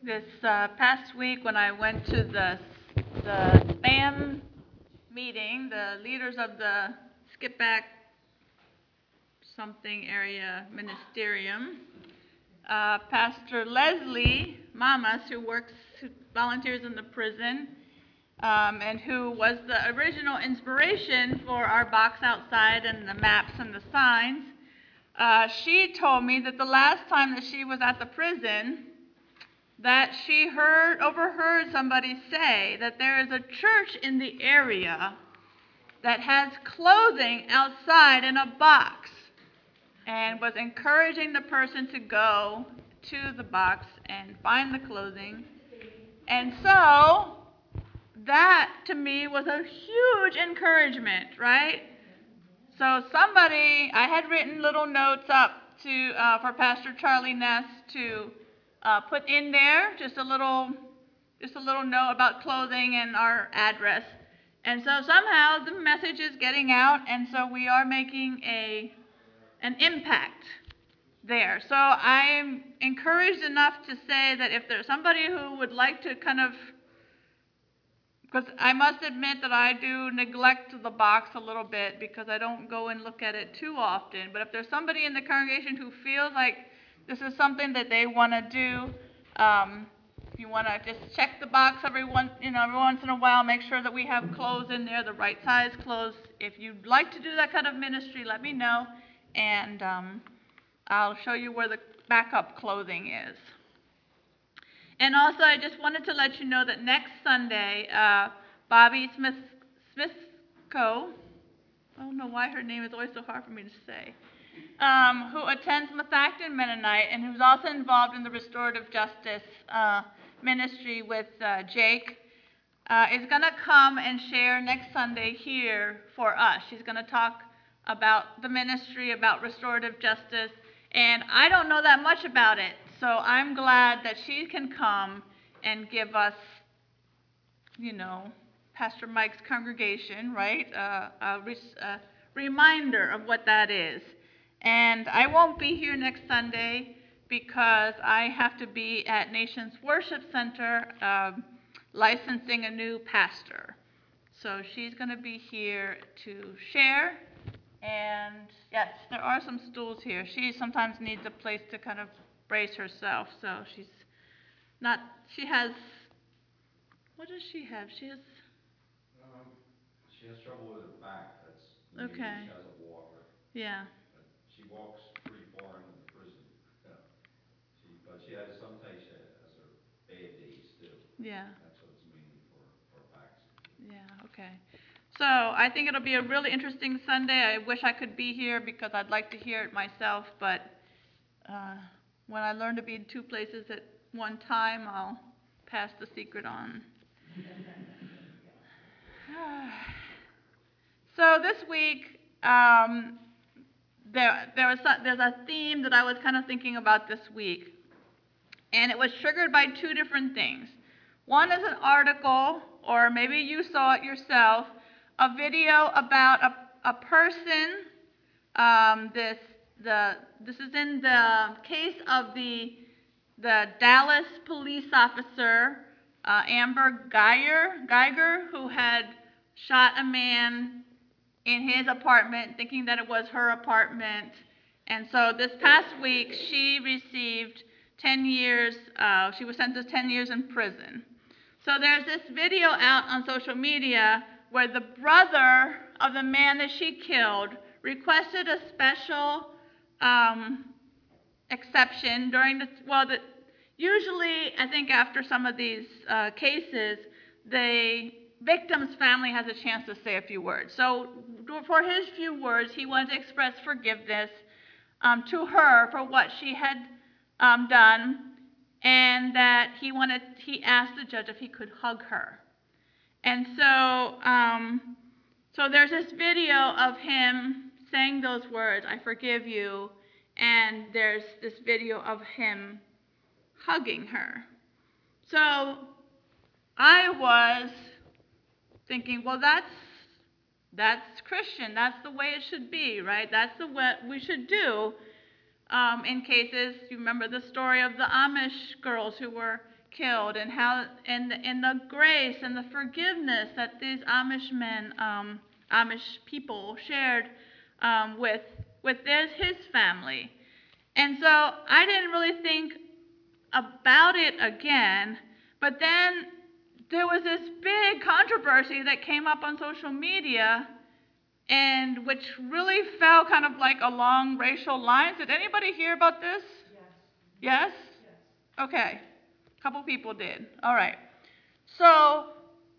This past week when I went to the SPAM meeting, the leaders of the Skip Back something area ministerium, Pastor Leslie Mamas, who volunteers in the prison, and who was the original inspiration for our box outside and the maps and the signs, she told me that the last time that she was at the prison, that she overheard somebody say that there is a church in the area that has clothing outside in a box, and was encouraging the person to go to the box and find the clothing. And so that to me was a huge encouragement, right? So I had written little notes up for Pastor Charlie Ness to put in there, just a little note about clothing and our address. And so somehow the message is getting out, and so we are making an impact there. So I'm encouraged enough to say that if there's somebody who would like to because I must admit that I do neglect the box a little bit because I don't go and look at it too often. But if there's somebody in the congregation who feels like this is something that they want to do, if you want to just check the box every once in a while, make sure that we have clothes in there, the right size clothes. If you'd like to do that kind of ministry, let me know, and I'll show you where the backup clothing is. And also, I just wanted to let you know that next Sunday, Bobby Smithko, I don't know why her name is always so hard for me to say, who attends Methacton Mennonite and who's also involved in the restorative justice ministry with Jake, is going to come and share next Sunday here for us. She's going to talk about the ministry, about restorative justice, and I don't know that much about it, so I'm glad that she can come and give us, Pastor Mike's congregation, right, a reminder of what that is. And I won't be here next Sunday because I have to be at Nations Worship Center licensing a new pastor. So she's going to be here to share. And yes, there are some stools here. She sometimes needs a place to kind of brace herself. So she has, what does she have? She has trouble with her back. That's okay. She has a walker. Yeah. But she walks pretty far into the prison. But sometimes she has her bad days too. Yeah. That's what it's mainly for back support. Yeah, okay. So I think it'll be a really interesting Sunday. I wish I could be here because I'd like to hear it myself, but when I learn to be in two places at one time, I'll pass the secret on. So this week, there's a theme that I was kind of thinking about this week, and it was triggered by two different things. One is an article, or maybe you saw it yourself, a video about a person. This is in the case of the Dallas police officer Amber Geiger, who had shot a man in his apartment, thinking that it was her apartment. And so this past week, she received 10 years, she was sentenced to 10 years in prison. So there's this video out on social media where the brother of the man that she killed requested a special exception during usually I think after some of these cases, the victim's family has a chance to say a few words. So for his few words, he wanted to express forgiveness to her for what she had done, and that he asked the judge if he could hug her. And so there's this video of him saying those words, "I forgive you," and there's this video of him hugging her. So I was thinking, well, that's Christian. That's the way it should be, right? That's what we should do in cases. You remember the story of the Amish girls who were killed, and how and the grace and the forgiveness that these Amish men, Amish people shared with his family. And so I didn't really think about it again, but then there was this big controversy that came up on social media, and which really fell kind of like along racial lines. Did anybody hear about this? Yes? Okay. A couple people did. All right. So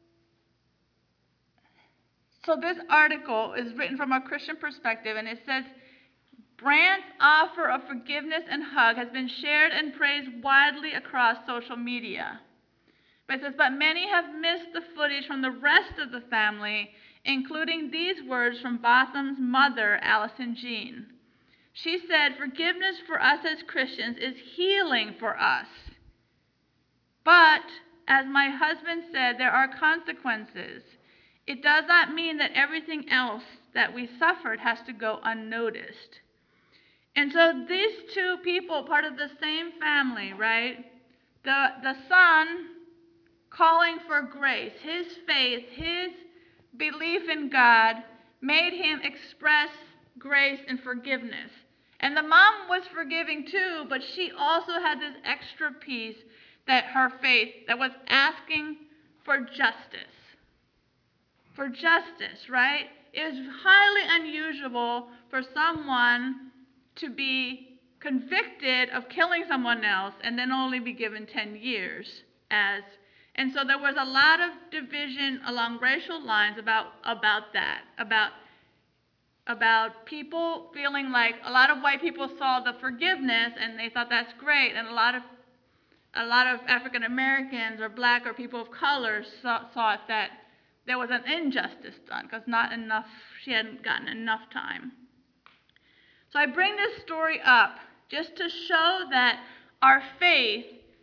this article is written from a Christian perspective, and it says, Brandt's offer of forgiveness and hug has been shared and praised widely across social media. But it says, but many have missed the footage from the rest of the family, including these words from Botham's mother, Allison Jean. She said, forgiveness for us as Christians is healing for us. But, as my husband said, there are consequences. It does not mean that everything else that we suffered has to go unnoticed. And so these two people, part of the same family, right? The son calling for grace, his faith, his belief in God made him express grace and forgiveness. And the mom was forgiving too, but she also had this extra piece that her faith, that was asking for justice. For justice, right? It is highly unusual for someone to be convicted of killing someone else and then only be given 10 years and so there was a lot of division along racial lines about that, about people feeling like a lot of white people saw the forgiveness and they thought that's great, and a lot of African Americans or black or people of color saw it that there was an injustice done because she hadn't gotten enough time. So I bring this story up just to show that our faith,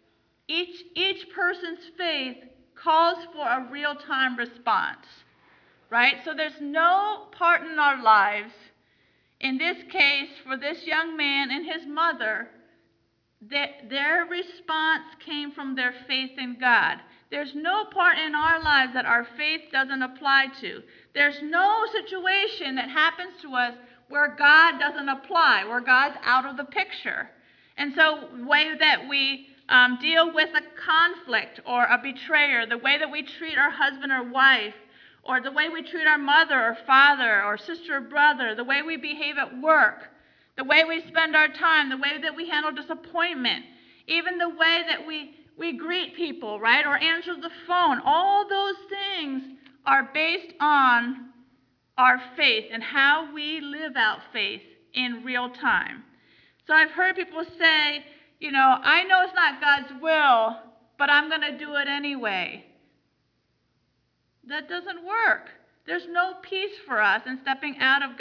each person's faith, calls for a real-time response, right? So there's no part in our lives, in this case, for this young man and his mother, that their response came from their faith in God. There's no part in our lives that our faith doesn't apply to. There's no situation that happens to us where God doesn't apply, where God's out of the picture. And so the way that we deal with a conflict or a betrayer, the way that we treat our husband or wife, or the way we treat our mother or father or sister or brother, the way we behave at work, the way we spend our time, the way that we handle disappointment, even the way that we greet people, right, or answer the phone, all those things are based on our faith and how we live out faith in real time. So I've heard people say, I know it's not God's will, but I'm going to do it anyway. That doesn't work. There's no peace for us in stepping out of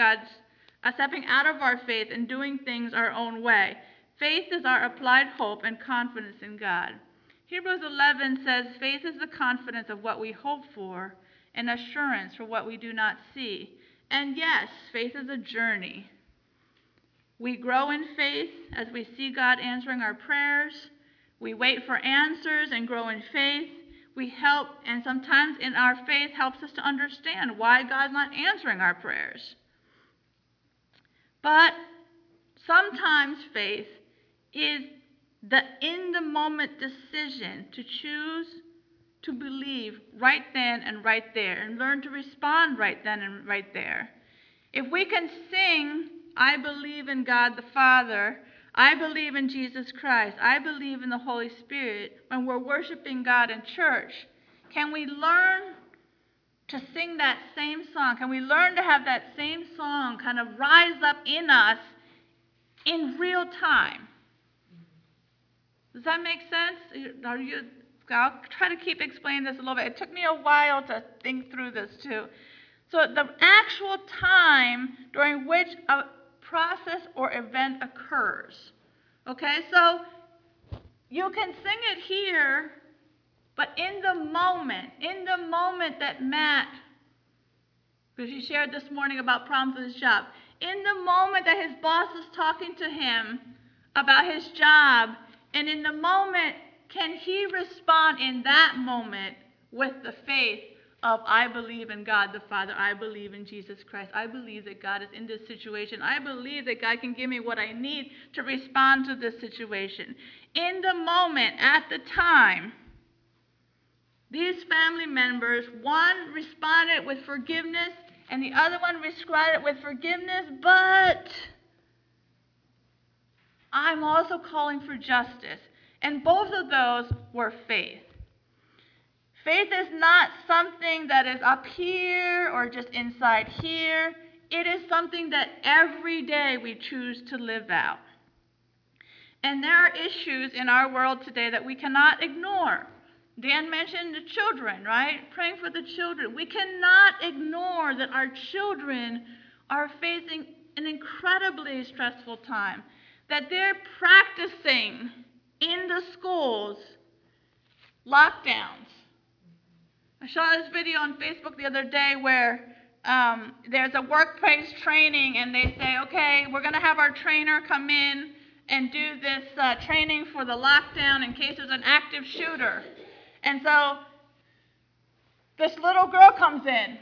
our faith and doing things our own way. Faith is our applied hope and confidence in God. Hebrews 11 says, faith is the confidence of what we hope for and assurance for what we do not see. And yes, faith is a journey. We grow in faith as we see God answering our prayers. We wait for answers and grow in faith. We help, and sometimes in our faith helps us to understand why God's not answering our prayers. But sometimes faith is the in-the-moment decision to choose to believe right then and right there and learn to respond right then and right there. If we can sing, I believe in God the Father, I believe in Jesus Christ, I believe in the Holy Spirit, when we're worshiping God in church, can we learn to sing that same song? Can we learn to have that same song kind of rise up in us in real time? Does that make sense? I'll try to keep explaining this a little bit. It took me a while to think through this too. So the actual time during which a process or event occurs. Okay, so you can sing it here, but in the moment that Matt, because he shared this morning about problems with his job, in the moment that his boss is talking to him about his job, and in the moment can he respond in that moment with the faith of, I believe in God the Father, I believe in Jesus Christ, I believe that God is in this situation, I believe that God can give me what I need to respond to this situation. In the moment, at the time, these family members, one responded with forgiveness and the other one responded with forgiveness, but I'm also calling for justice. And both of those were faith. Faith is not something that is up here or just inside here. It is something that every day we choose to live out. And there are issues in our world today that we cannot ignore. Dan mentioned the children, right? Praying for the children. We cannot ignore that our children are facing an incredibly stressful time, that they're practicing in the schools lockdowns. I saw this video on Facebook the other day where there's a workplace training and they say, okay, we're going to have our trainer come in and do this training for the lockdown in case there's an active shooter. And so this little girl comes in.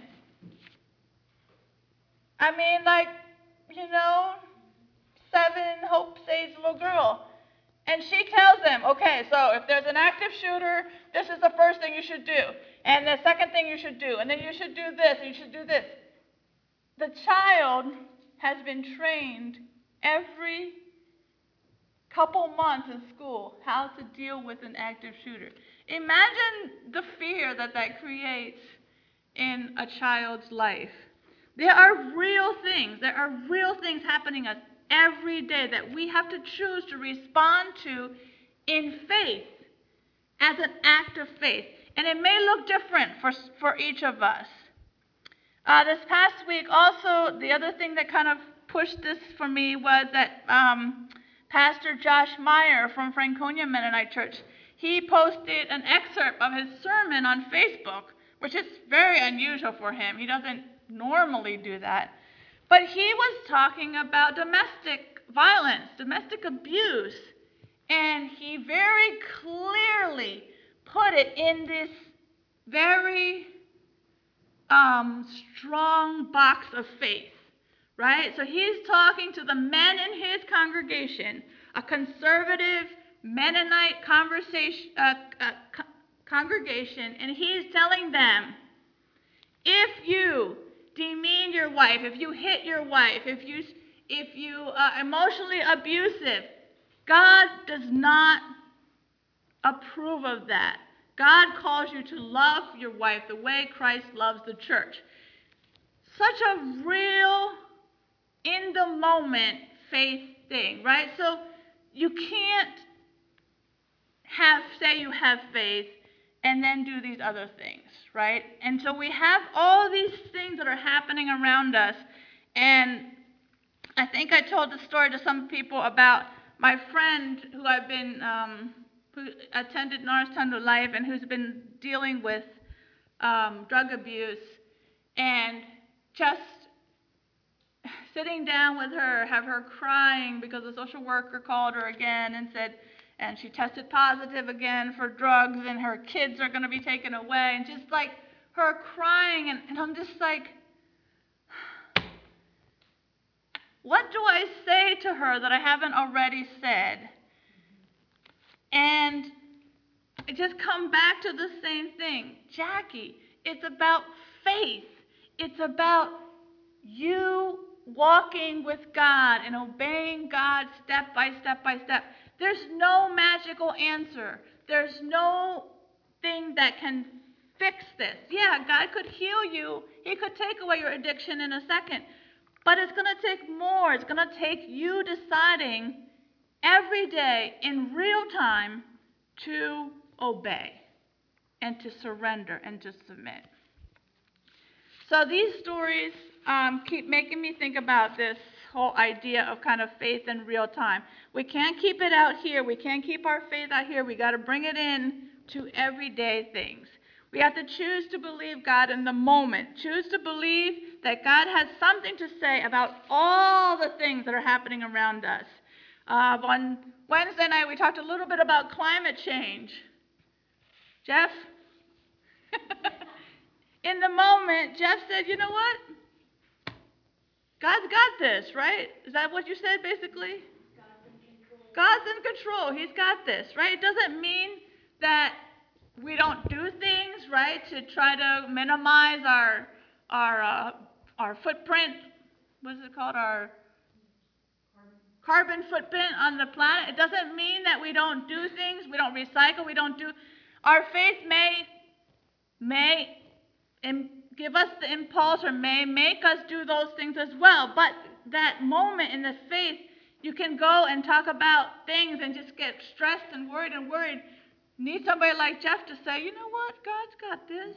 I mean, like, 7, Hope Sage little girl. And she tells them, okay, so if there's an active shooter, this is the first thing you should do. And the second thing you should do. And then you should do this, and you should do this. The child has been trained every couple months in school how to deal with an active shooter. Imagine the fear that creates in a child's life. There are real things. There are real things happening us every day that we have to choose to respond to in faith, as an act of faith. And it may look different for each of us. This past week also, the other thing that kind of pushed this for me was that Pastor Josh Meyer from Franconia Mennonite Church, he posted an excerpt of his sermon on Facebook, which is very unusual for him. He doesn't normally do that. But he was talking about domestic violence, domestic abuse, and he very clearly put it in this very strong box of faith, right? So he's talking to the men in his congregation, a conservative Mennonite congregation, and he's telling them, if you demean your wife, if you hit your wife, if you are emotionally abusive, God does not approve of that. God calls you to love your wife the way Christ loves the church. Such a real, in the moment faith thing, right? So you can't say you have faith and then do these other things, right? And so we have all these things that are happening around us. And I think I told the story to some people about my friend who who attended Norristown New Life and who's been dealing with drug abuse, and just sitting down with her, have her crying because the social worker called her again and said, and she tested positive again for drugs, and her kids are going to be taken away, and just like her crying, and I'm just like, what do I say to her that I haven't already said? And I just come back to the same thing. Jackie, it's about faith. It's about you walking with God and obeying God step by step by step. There's no magical answer. There's no thing that can fix this. Yeah, God could heal you. He could take away your addiction in a second. But it's going to take more. It's going to take you deciding every day in real time to obey and to surrender and to submit. So these stories keep making me think about this whole idea of kind of faith in real time. We can't keep it out here. We can't keep our faith out here. We got to bring it in to everyday things. We have to choose to believe God in the moment. Choose to believe that God has something to say about all the things that are happening around us. On Wednesday night, we talked a little bit about climate change. Jeff? In the moment, Jeff said, you know what? God's got this, right? Is that what you said, basically? God's in control. He's got this, right? It doesn't mean that we don't do things, right, to try to minimize our footprint. What is it called? Our carbon footprint on the planet. It doesn't mean that we don't do things, we don't recycle, we don't do. Our faith may give us the impulse or may make us do those things as well. But that moment in the faith, you can go and talk about things and just get stressed and worried. Need somebody like Jeff to say, you know what, God's got this.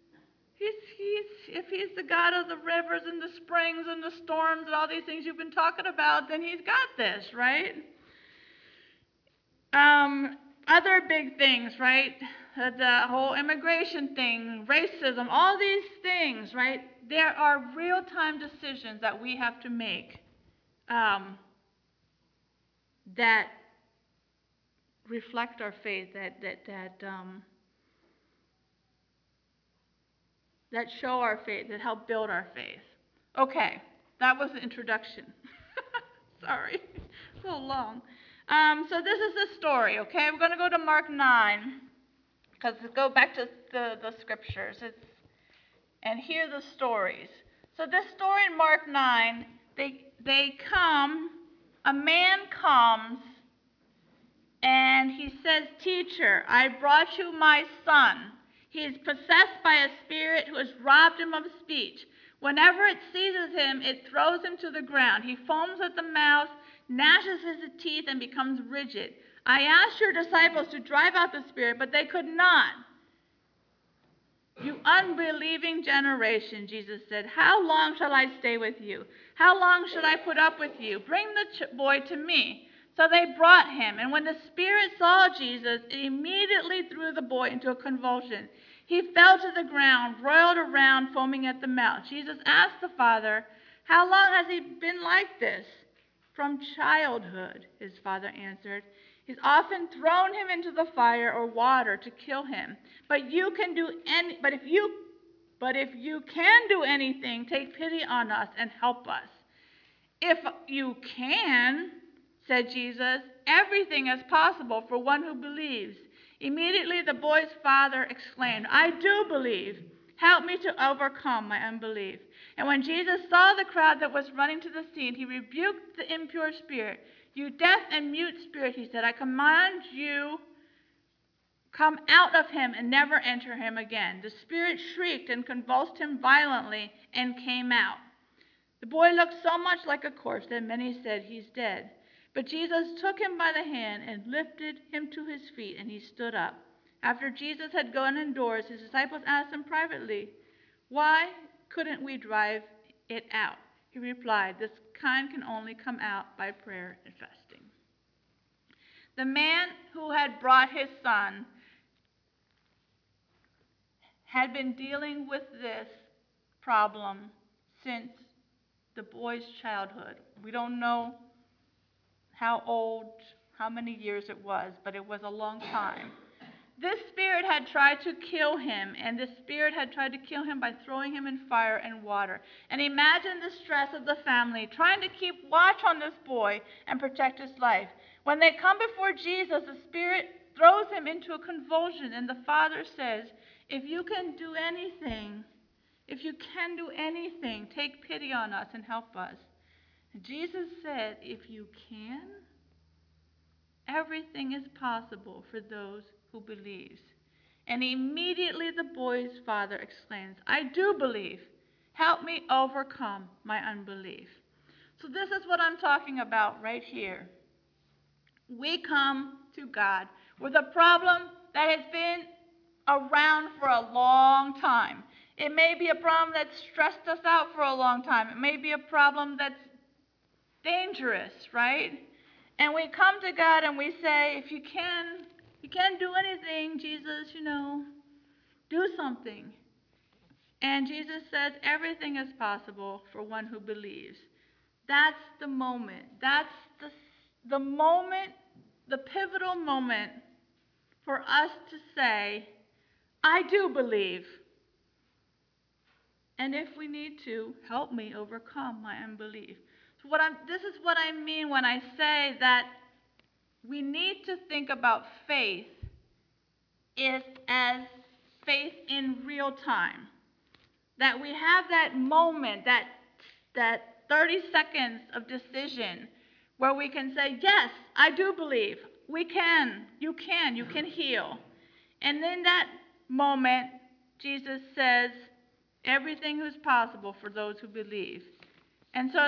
If he's the God of the rivers and the springs and the storms and all these things you've been talking about, then he's got this, right? Other big things, right? The whole immigration thing, racism, all these things, right? There are real-time decisions that we have to make that reflect our faith, that show our faith, that help build our faith. Okay, that was the introduction. Sorry, a little long. So this is the story, okay? We're going to go to Mark 9, because go back to the scriptures. And hear the stories. So this story in Mark 9, a man comes, and he says, "Teacher, I brought you my son. He is possessed by a spirit who has robbed him of speech. Whenever it seizes him, it throws him to the ground. He foams at the mouth, gnashes his teeth, and becomes rigid. I asked your disciples to drive out the spirit, but they could not." "You unbelieving generation," Jesus said, "how long shall I stay with you? How long shall I put up with you? Bring the boy to me." So they brought him, and when the spirit saw Jesus, it immediately threw the boy into a convulsion. He fell to the ground, roiled around, foaming at the mouth. Jesus asked the father, "How long has he been like this?" "From childhood," his father answered. "He's often thrown him into the fire or water to kill him. But if you can do anything, take pity on us and help us." "If you can," said Jesus, "everything is possible for one who believes." Immediately the boy's father exclaimed, "I do believe. Help me to overcome my unbelief." And when Jesus saw the crowd that was running to the scene, he rebuked the impure spirit. "You deaf and mute spirit," he said, "I command you, come out of him and never enter him again." The spirit shrieked and convulsed him violently and came out. The boy looked so much like a corpse that many said, "He's dead." But Jesus took him by the hand and lifted him to his feet, and he stood up. After Jesus had gone indoors, his disciples asked him privately, "Why couldn't we drive it out?" He replied, "This kind can only come out by prayer and fasting." The man who had brought his son had been dealing with this problem since the boy's childhood. We don't know how old, how many years it was, but it was a long time. This spirit had tried to kill him, and this spirit had tried to kill him by throwing him in fire and water. And imagine the stress of the family trying to keep watch on this boy and protect his life. When they come before Jesus, the spirit throws him into a convulsion, and the father says, if you can do anything, take pity on us and help us." And Jesus said, "If you can, everything is possible for those who believes." And immediately the boy's father exclaims, "I do believe. Help me overcome my unbelief." So this is what I'm talking about right here. We come to God with a problem that has been around for a long time. It may be a problem that's stressed us out for a long time. It may be a problem that's dangerous, right? And we come to God and we say, if you can do anything, Jesus, do something. And Jesus says everything is possible for one who believes. That's the moment. That's the moment, the pivotal moment for us to say, I do believe. And if we need to, help me overcome my unbelief. So this is what I mean when I say that we need to think about faith as faith in real time. That we have that moment, that 30 seconds of decision where we can say, yes, I do believe. We can. You can heal. And in that moment, Jesus says, everything is possible for those who believe. And so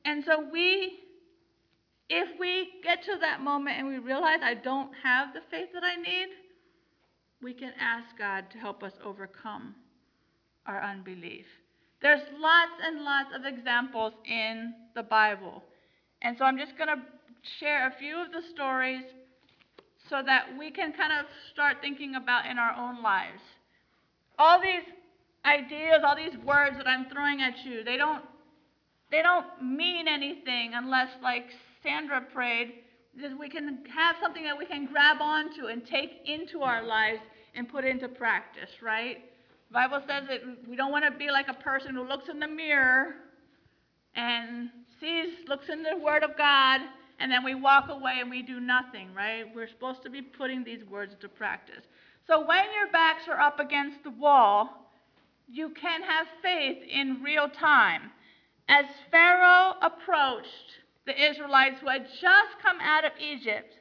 if we get to that moment and we realize I don't have the faith that I need, we can ask God to help us overcome our unbelief. There's lots and lots of examples in the Bible. And so I'm just going to share a few of the stories so that we can kind of start thinking about in our own lives. All these ideas, all these words that I'm throwing at you, they don't mean anything unless, like Sandra prayed, that we can have something that we can grab onto and take into our lives and put into practice, right? The Bible says that we don't want to be like a person who looks in the mirror and looks in the Word of God, and then we walk away and we do nothing, right? We're supposed to be putting these words into practice. So when your backs are up against the wall, you can have faith in real time. As Pharaoh approached the Israelites who had just come out of Egypt,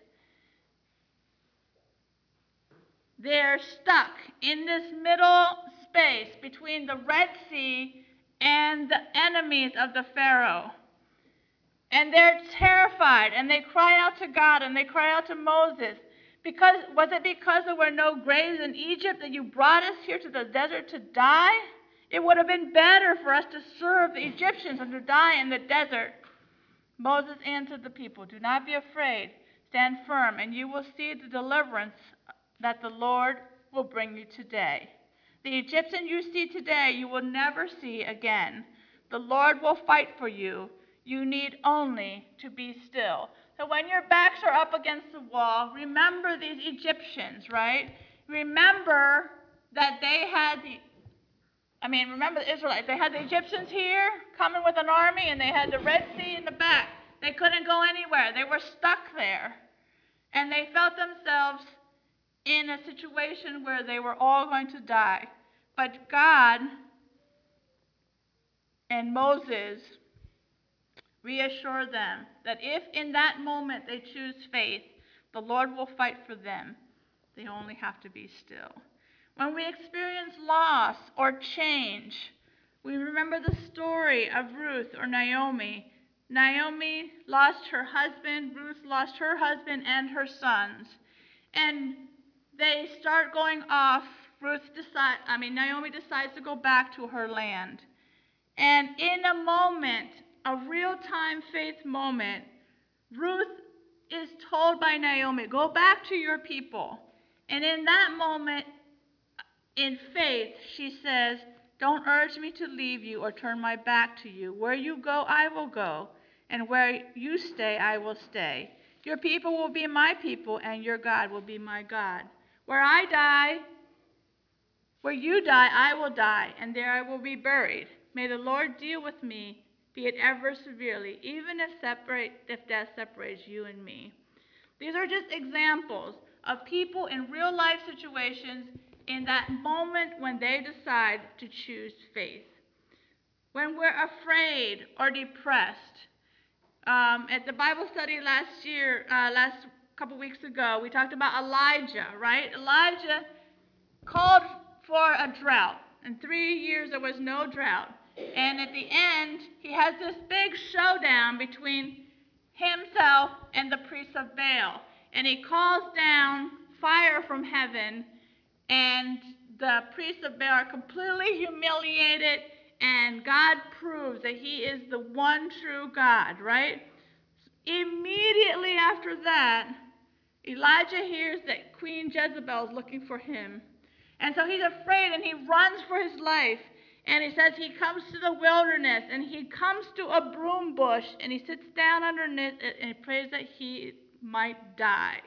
they're stuck in this middle space between the Red Sea and the enemies of the Pharaoh. And they're terrified, and they cry out to God, and they cry out to Moses. Was it because there were no graves in Egypt that you brought us here to the desert to die? It would have been better for us to serve the Egyptians than to die in the desert. Moses answered the people, do not be afraid. Stand firm, and you will see the deliverance that the Lord will bring you today. The Egyptian you see today, you will never see again. The Lord will fight for you. You need only to be still. So when your backs are up against the wall, remember these Egyptians, right? Remember that remember the Israelites. They had the Egyptians here coming with an army, and they had the Red Sea in the back. They couldn't go anywhere. They were stuck there. And they felt themselves in a situation where they were all going to die. But God and Moses reassure them that if in that moment they choose faith, the Lord will fight for them. They only have to be still. When we experience loss or change, we remember the story of Ruth or Naomi. Naomi lost her husband, Ruth lost her husband and her sons. And they start going off. Naomi decides to go back to her land. And in a moment, a real-time faith moment, Ruth is told by Naomi, go back to your people. And in that moment, in faith, she says, don't urge me to leave you or turn my back to you. Where you go, I will go. And where you stay, I will stay. Your people will be my people, and your God will be my God. Where you die, I will die, and there I will be buried. May the Lord deal with me, be it ever severely, even if death separates you and me. These are just examples of people in real life situations in that moment when they decide to choose faith. When we're afraid or depressed, at the Bible study last couple weeks ago, we talked about Elijah, right? Elijah called for a drought. In 3 years, there was no drought. And at the end, he has this big showdown between himself and the priests of Baal. And he calls down fire from heaven, and the priests of Baal are completely humiliated, and God proves that he is the one true God, right? Immediately after that, Elijah hears that Queen Jezebel is looking for him. And so he's afraid, and he runs for his life. And he says he comes to the wilderness, and he comes to a broom bush, and he sits down underneath it, and he prays that he might die.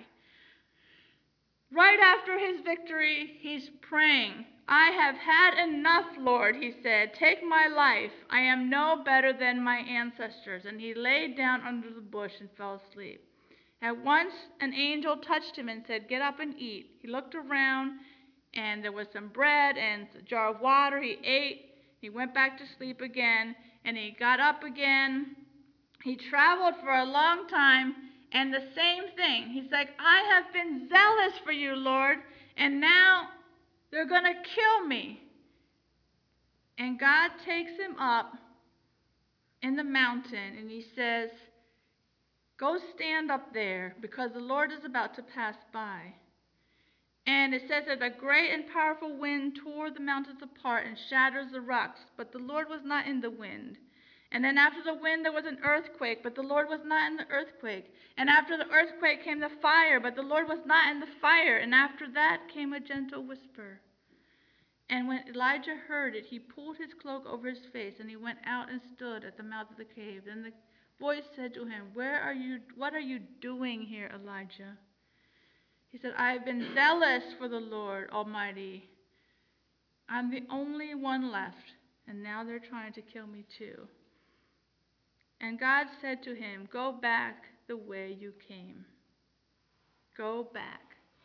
Right after his victory, he's praying, I have had enough, Lord, he said. Take my life. I am no better than my ancestors. And he laid down under the bush and fell asleep. At once, an angel touched him and said, Get up and eat. He looked around, and there was some bread and a jar of water. He ate. He went back to sleep again, and he got up again. He traveled for a long time, and the same thing. He's like, I have been zealous for you, Lord, and now they're going to kill me. And God takes him up in the mountain, and he says, Go stand up there, because the Lord is about to pass by. And it says that a great and powerful wind tore the mountains apart and shatters the rocks, but the Lord was not in the wind. And then after the wind there was an earthquake, but the Lord was not in the earthquake. And after the earthquake came the fire, but the Lord was not in the fire. And after that came a gentle whisper. And when Elijah heard it, he pulled his cloak over his face, and he went out and stood at the mouth of the cave. Then the voice said to him, What are you doing here, Elijah? He said, I have been zealous for the Lord Almighty. I'm the only one left, and now they're trying to kill me too. And God said to him, Go back the way you came. Go back.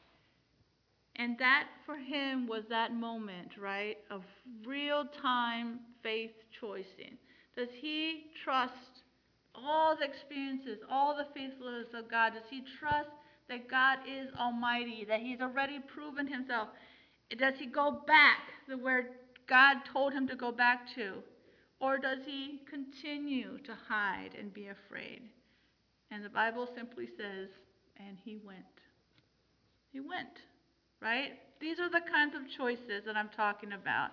And that for him was that moment, right, of real-time faith choosing. Does he trust all the experiences, all the faithfulness of God? Does he trust that God is almighty, that he's already proven himself? Does he go back to where God told him to go back to? Or does he continue to hide and be afraid? And the Bible simply says, and he went. He went, right? These are the kinds of choices that I'm talking about.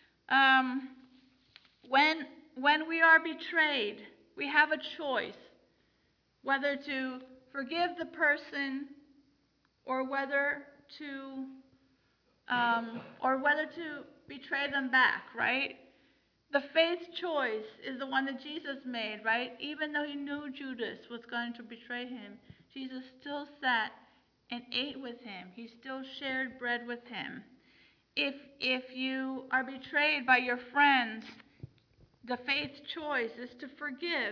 When we are betrayed, we have a choice whether to forgive the person or whether to betray them back, right? The faith choice is the one that Jesus made, right? Even though he knew Judas was going to betray him, Jesus still sat and ate with him. He still shared bread with him. If you are betrayed by your friends, the faith choice is to forgive.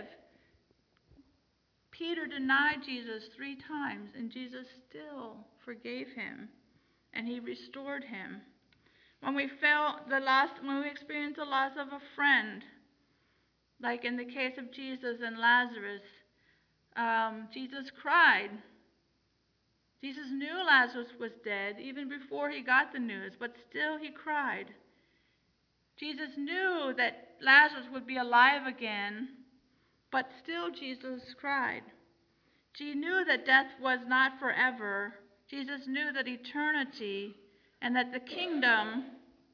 Peter denied Jesus 3 times, and Jesus still forgave him, and he restored him. When we experience the loss of a friend, like in the case of Jesus and Lazarus, Jesus cried. Jesus knew Lazarus was dead even before he got the news, but still he cried. Jesus knew that Lazarus would be alive again, but still Jesus cried. He knew that death was not forever. Jesus knew that eternity and that the kingdom,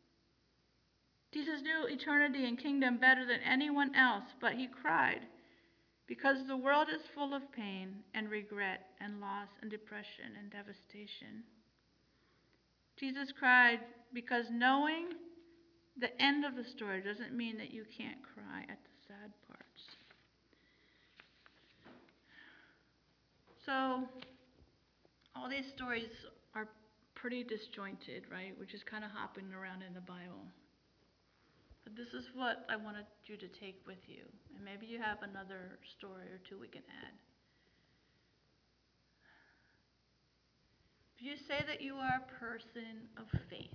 Jesus knew eternity and kingdom better than anyone else, but he cried because the world is full of pain and regret and loss and depression and devastation. Jesus cried because knowing the end of the story doesn't mean that you can't cry at the sad parts. So, all these stories are pretty disjointed, right? We're just kind of hopping around in the Bible. But this is what I wanted you to take with you. And maybe you have another story or two we can add. If you say that you are a person of faith,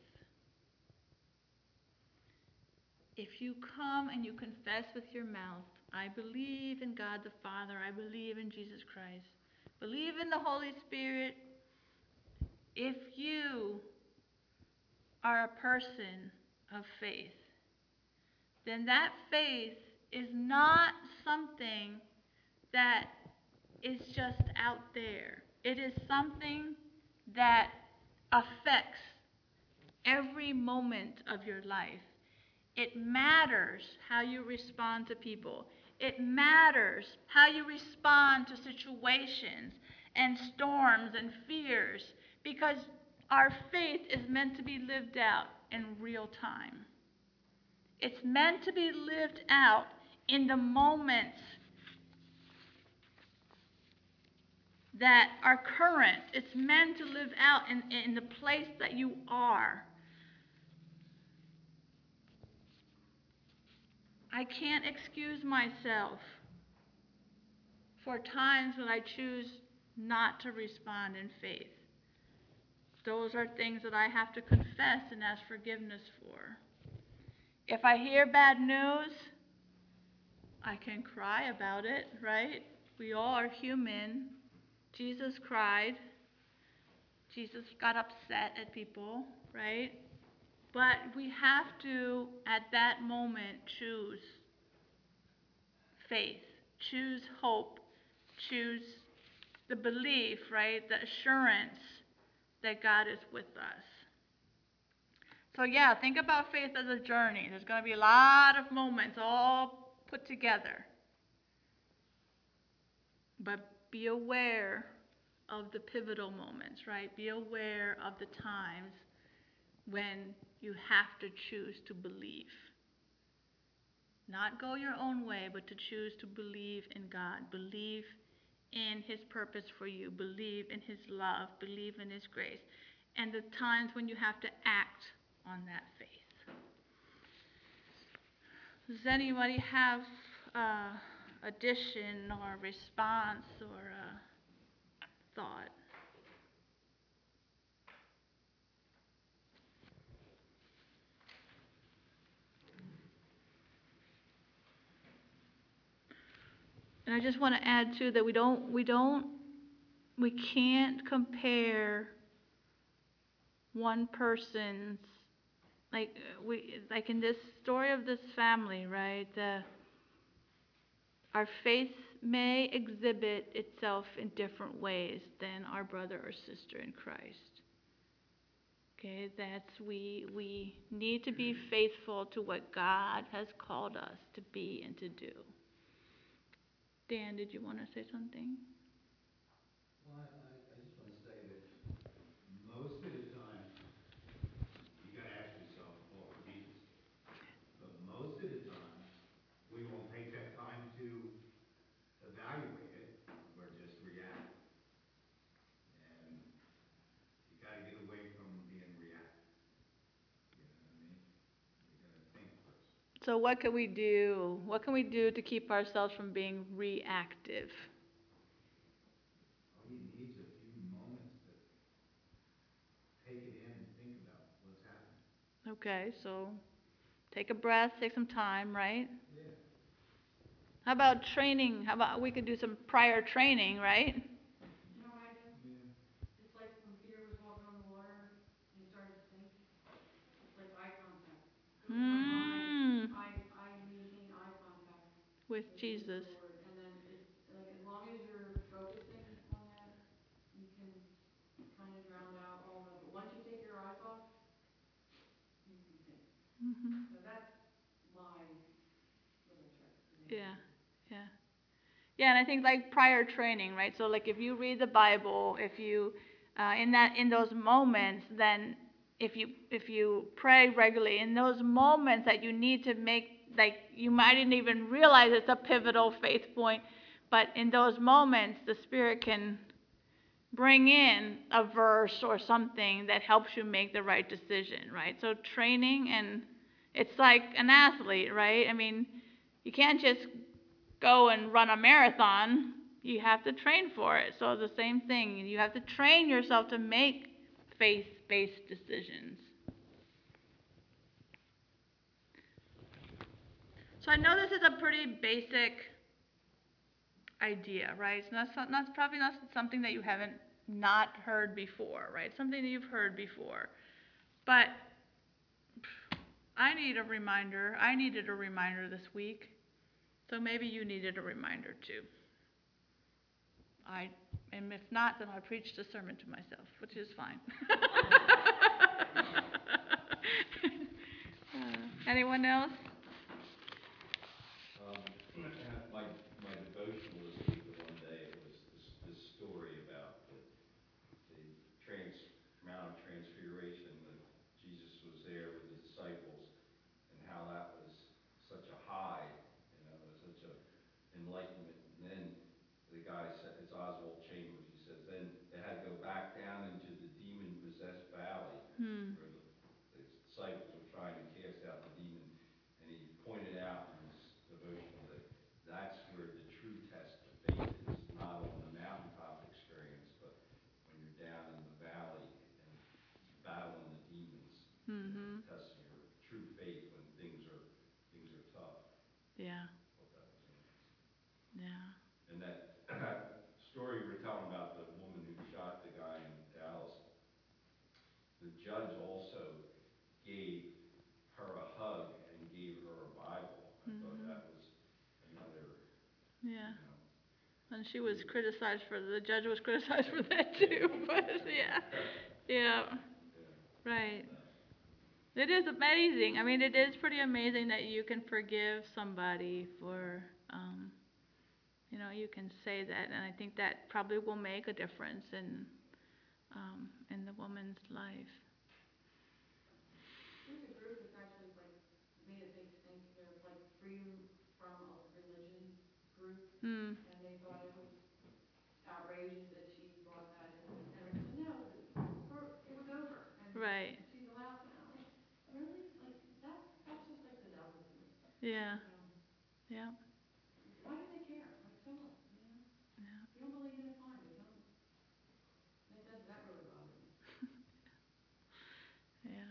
if you come and you confess with your mouth, I believe in God the Father, I believe in Jesus Christ, believe in the Holy Spirit, if you are a person of faith, then that faith is not something that is just out there. It is something that affects every moment of your life. It matters how you respond to people. It matters how you respond to situations and storms and fears, because our faith is meant to be lived out in real time. It's meant to be lived out in the moments that are current. It's meant to live out in the place that you are. I can't excuse myself for times when I choose not to respond in faith. Those are things that I have to confess and ask forgiveness for. If I hear bad news, I can cry about it, right? We all are human. Jesus cried. Jesus got upset at people, right? But we have to, at that moment, choose faith, choose hope, choose the belief, right? The assurance that God is with us. So yeah, think about faith as a journey. There's going to be a lot of moments all put together. But be aware of the pivotal moments, right? Be aware of the times when you have to choose to believe. Not go your own way, but to choose to believe in God. Believe in His purpose for you. Believe in His love. Believe in His grace. And the times when you have to act on that faith. Does anybody have addition or response or thought? And I just want to add too that we can't compare one person's, like in this story of this family, right? Our faith may exhibit itself in different ways than our brother or sister in Christ. Okay, we need to be faithful to what God has called us to be and to do. Dan, did you want to say something? Well, I just want to say that most of the time, you got to ask yourself, well, for Jesus, but most of the time, we won't take that time to evaluate it. We're just reactive. And you got to get away from being reactive. You know what I mean? You got to think first. So what can we do? What can we do to keep ourselves from being reactive? All you need is a few moments to take it in and think about what's happening. Okay, so take a breath, take some time, right? Yeah. How about training? How about we could do some prior training, right? You know what I do? Yeah. It's like when Peter was walking on the water and he started to sink. It's like eye contact. So in my mind, I maintain eye contact With with Jesus. the Lord, and then it's like as long as you're focusing on that, you can kind of drown out all the. But once you take your eyes off, you can sink. Mm-hmm. So that's my little trick. Yeah, yeah. Yeah, and I think like prior training, right? So like if you read the Bible, if you in those moments, then if you pray regularly in those moments that you need to make, like you mightn't even realize it's a pivotal faith point, but in those moments the Spirit can bring in a verse or something that helps you make the right decision, right? So training, and it's like an athlete, right? I mean, you can't just go and run a marathon. You have to train for it. So the same thing, you have to train yourself to make faith-based decisions. So I know this is a pretty basic idea, right? So that's probably not something that you haven't not heard before, right? Something that you've heard before. But I need a reminder. I needed a reminder this week. So maybe you needed a reminder too. And if not, then I preached a sermon to myself, which is fine. Anyone else? My devotional this week, the one day, it was this story about the Mount of Transfiguration, that Jesus was there with the disciples, and how that was Yeah. you know. And she was criticized the judge was criticized for that too, but yeah, yeah, right. It is amazing. I mean, it is pretty amazing that you can forgive somebody for, you can say that, and I think that probably will make a difference in the woman's life. There's a group that's actually like made a big stink. They're like freedom from a religion group, Hmm. and they thought it was outrageous that she brought that in. And everybody said, no, it was over, and Right. she's allowed to. And I'm like, really? Like that's just like the devil to me. Yeah. You know? Yeah. Why do they care? Like, so what? You know? Yeah. If you don't believe in it, fine, but don't. That really bothered me. Yeah.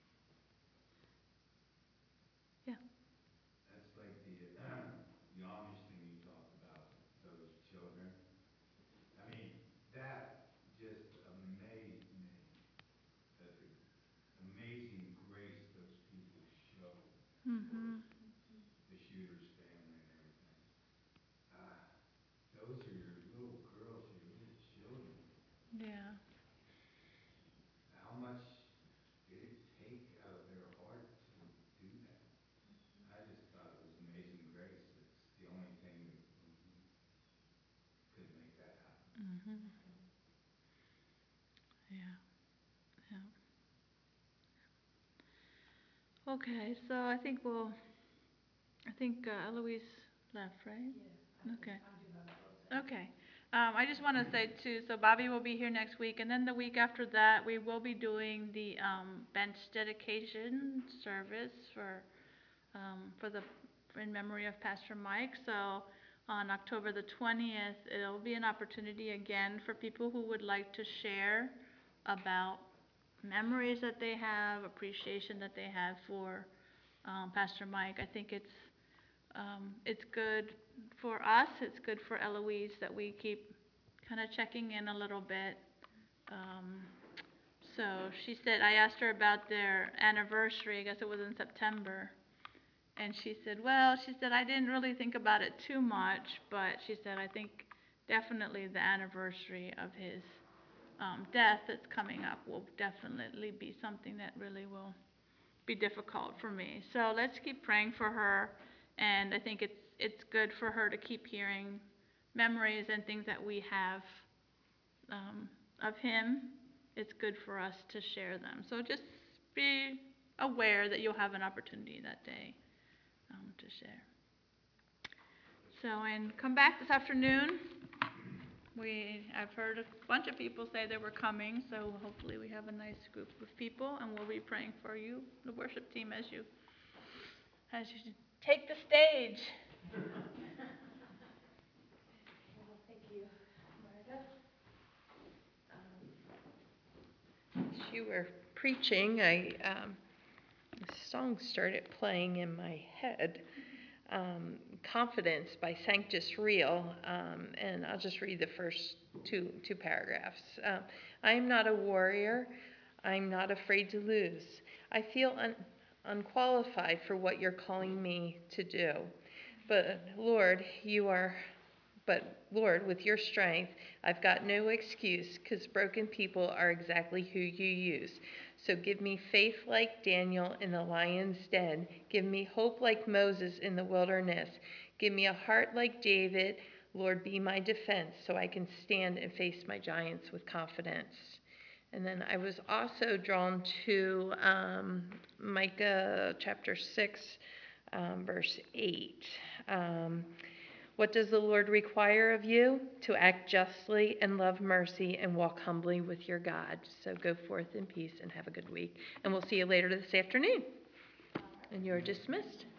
Yeah. That's like the Amish thing you talked about, those children. I mean, that just amazed me, that the amazing grace those people showed Mhm. towards the shooter's family and everything. Ah, those are your little girls, your little children. Yeah. How much did it take out of their heart to do that? I just thought it was amazing grace. It's the only thing that could make that happen. Mhm. Yeah. Yeah. Okay, so I think Eloise left, right? Okay. Okay. I just want to say too, so Bobby will be here next week, and then the week after that, we will be doing the bench dedication service in memory of Pastor Mike. So on October the 20th, it'll be an opportunity again for people who would like to share about memories that they have, appreciation that they have for Pastor Mike. I think it's good for us. It's good for Eloise that we keep kind of checking in a little bit. So she said, I asked her about their anniversary. I guess it was in September. And she said, I didn't really think about it too much, but she said, I think definitely the anniversary of his death that's coming up will definitely be something that really will be difficult for me. So let's keep praying for her, and I think it's good for her to keep hearing memories and things that we have of him. It's good for us to share them. So just be aware that you'll have an opportunity that day to share. So, and come back this afternoon. I've heard a bunch of people say they were coming, so hopefully we have a nice group of people, and we'll be praying for you, the worship team, as you take the stage. Well, thank you, Martha. As you were preaching, a song started playing in my head. Confidence by Sanctus Real, and I'll just read the first two paragraphs. I am not a warrior. I'm not afraid to lose. I feel unqualified for what you're calling me to do. But Lord, with your strength, I've got no excuse, because broken people are exactly who you use. So give me faith like Daniel in the lion's den. Give me hope like Moses in the wilderness. Give me a heart like David. Lord, be my defense so I can stand and face my giants with confidence. And then I was also drawn to Micah chapter 6, verse 8. What does the Lord require of you? To act justly and love mercy and walk humbly with your God. So go forth in peace and have a good week. And we'll see you later this afternoon. And you're dismissed.